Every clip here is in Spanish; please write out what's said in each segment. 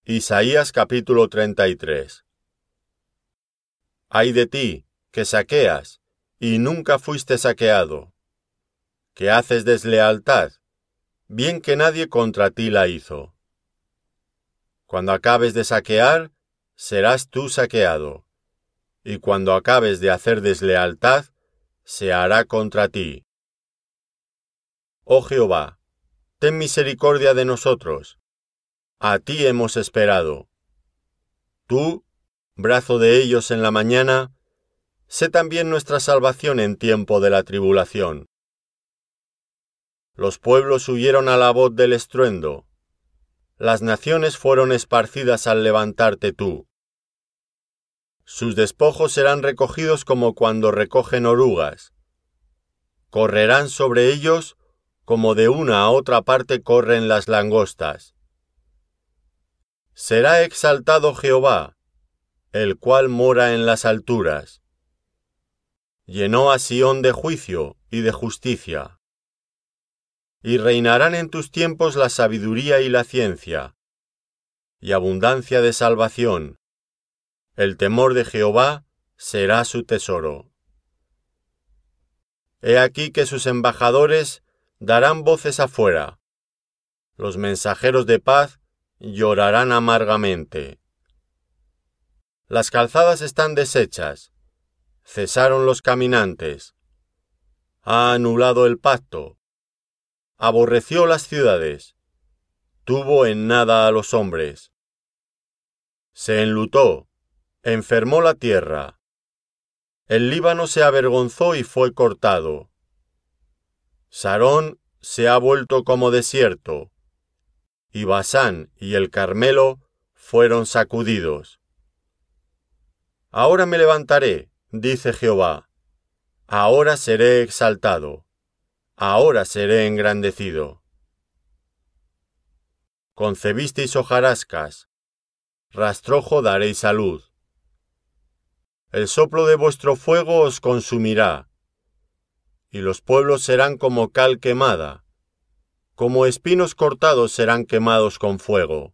Isaías capítulo 33. Ay de ti, que saqueas, y nunca fuiste saqueado, que haces deslealtad, bien que nadie contra ti la hizo. Cuando acabes de saquear, serás tú saqueado, y cuando acabes de hacer deslealtad, se hará contra ti. Oh Jehová, ten misericordia de nosotros. A ti hemos esperado. Tú, brazo de ellos en la mañana, sé también nuestra salvación en tiempo de la tribulación. Los pueblos huyeron a la voz del estruendo. Las naciones fueron esparcidas al levantarte tú. Sus despojos serán recogidos como cuando recogen orugas. Correrán sobre ellos como de una a otra parte corren las langostas. Será exaltado Jehová, el cual mora en las alturas. Llenó a Sión de juicio y de justicia. Y reinarán en tus tiempos la sabiduría y la ciencia, y abundancia de salvación. El temor de Jehová será su tesoro. He aquí que sus embajadores darán voces afuera. Los mensajeros de paz llorarán amargamente. Las calzadas están deshechas. Cesaron los caminantes. Ha anulado el pacto. Aborreció las ciudades. Tuvo en nada a los hombres. Se enlutó. Enfermó la tierra. El Líbano se avergonzó y fue cortado. Sarón se ha vuelto como desierto, y Basán y el Carmelo fueron sacudidos. Ahora me levantaré, dice Jehová. Ahora seré exaltado. Ahora seré engrandecido. Concebisteis hojarascas. Rastrojo daréis salud. El soplo de vuestro fuego os consumirá, y los pueblos serán como cal quemada, como espinos cortados serán quemados con fuego.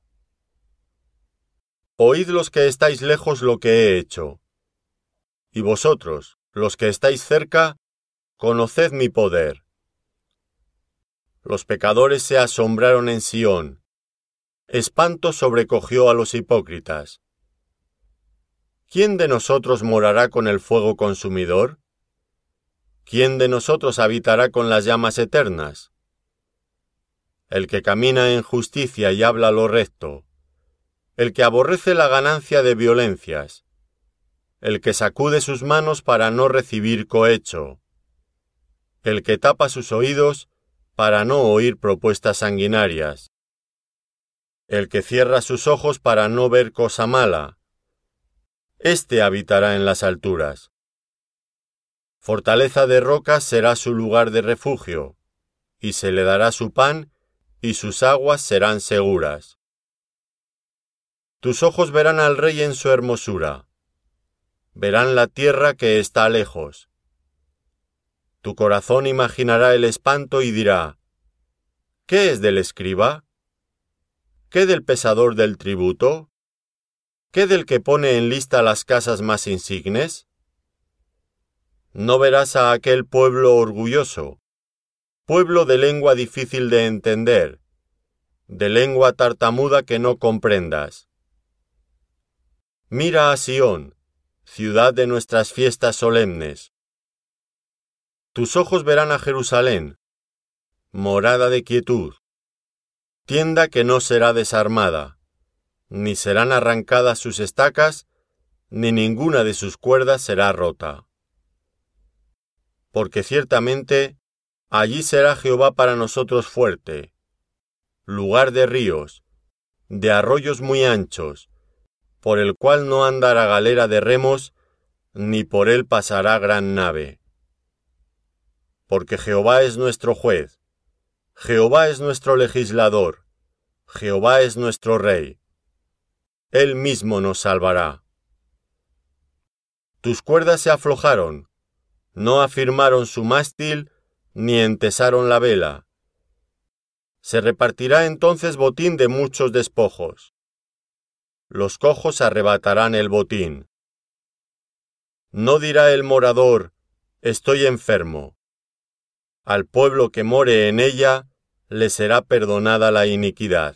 Oíd los que estáis lejos lo que he hecho, y vosotros, los que estáis cerca, conoced mi poder. Los pecadores se asombraron en Sión, espanto sobrecogió a los hipócritas. ¿Quién de nosotros morará con el fuego consumidor? ¿Quién de nosotros habitará con las llamas eternas? El que camina en justicia y habla lo recto, el que aborrece la ganancia de violencias, el que sacude sus manos para no recibir cohecho, el que tapa sus oídos para no oír propuestas sanguinarias, el que cierra sus ojos para no ver cosa mala, éste habitará en las alturas. Fortaleza de rocas será su lugar de refugio, y se le dará su pan, y sus aguas serán seguras. Tus ojos verán al rey en su hermosura, verán la tierra que está lejos. Tu corazón imaginará el espanto y dirá, ¿qué es del escriba? ¿Qué del pesador del tributo? ¿Qué del que pone en lista las casas más insignes? No verás a aquel pueblo orgulloso, pueblo de lengua difícil de entender, de lengua tartamuda que no comprendas. Mira a Sión, ciudad de nuestras fiestas solemnes. Tus ojos verán a Jerusalén, morada de quietud, tienda que no será desarmada, ni serán arrancadas sus estacas, ni ninguna de sus cuerdas será rota. Porque ciertamente allí será Jehová para nosotros fuerte, lugar de ríos, de arroyos muy anchos, por el cual no andará galera de remos, ni por él pasará gran nave. Porque Jehová es nuestro juez, Jehová es nuestro legislador, Jehová es nuestro rey. Él mismo nos salvará. Tus cuerdas se aflojaron, no afirmaron su mástil, ni entesaron la vela. Se repartirá entonces botín de muchos despojos. los cojos arrebatarán el botín. No dirá el morador, estoy enfermo. Al pueblo que more en ella, le será perdonada la iniquidad.